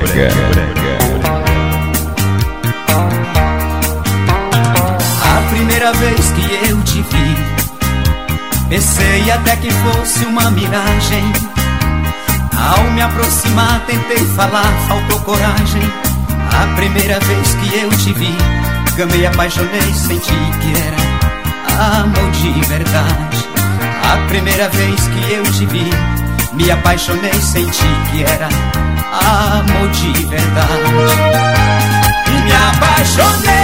A primeira vez que eu te vi, pensei até que fosse uma miragem. Ao me aproximar tentei falar, faltou coragem. A primeira vez que eu te vi, gamei, apaixonei, senti que era amor de verdade. A primeira vez que eu te vi, me apaixonei, senti que era amor de verdade. E me apaixonei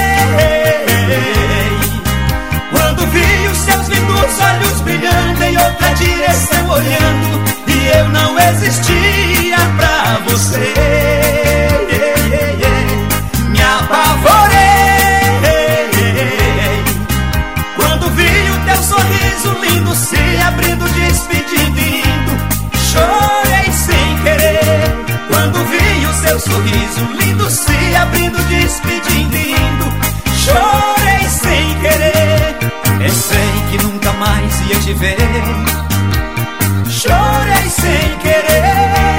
quando vi os seus lindos olhos brilhando em outra direção olhando, e eu não existia pra você. Me apavorei quando vi o teu sorriso lindo se abrindo, despedindo e indo. Chorei sem querer quando vi o seu sorriso lindo se abrindo, despedindo e indo. Chorei sem querer, pensei que nunca mais ia te ver. Chorei sem querer,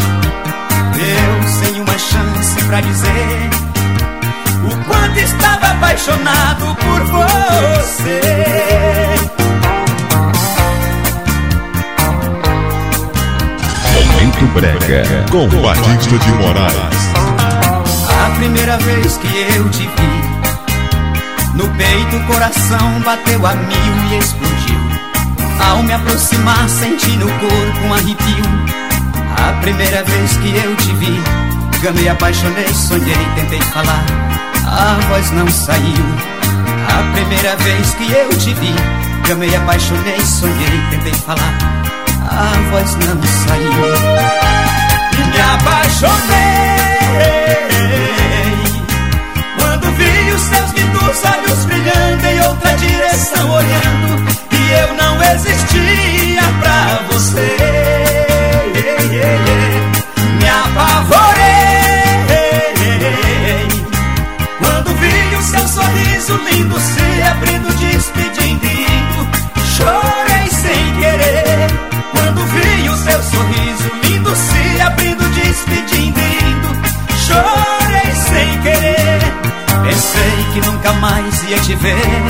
eu sem uma chance pra dizer o quanto estava apaixonado por você. Momento Brega com Batista de Moraes. A primeira vez que eu te vi, no peito o coração bateu a mil e explodiu. Ao me aproximar senti no corpo um arrepio. A primeira vez que eu te vi, gamei, apaixonei, sonhei, tentei falar, a voz não saiu. A primeira vez que eu te vi, gamei, apaixonei, sonhei, tentei falar, a voz não saiu. E me apaixonei quando vi os seus lindos olhos brilhando em outra direção olhando, e eu não existia pra você. Me apavorei quando vi o seu sorriso lindo se abrindo, despedindo e indo. Chorei sem querer quando vi o seu sorriso lindo se abrindo, despedindo e indo. Chorei sem querer, pensei que nunca mais ia te ver.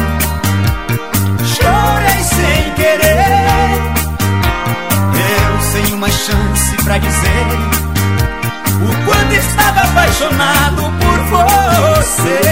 Chorei sem querer, eu sem uma chance pra dizer o quanto estava apaixonado por você.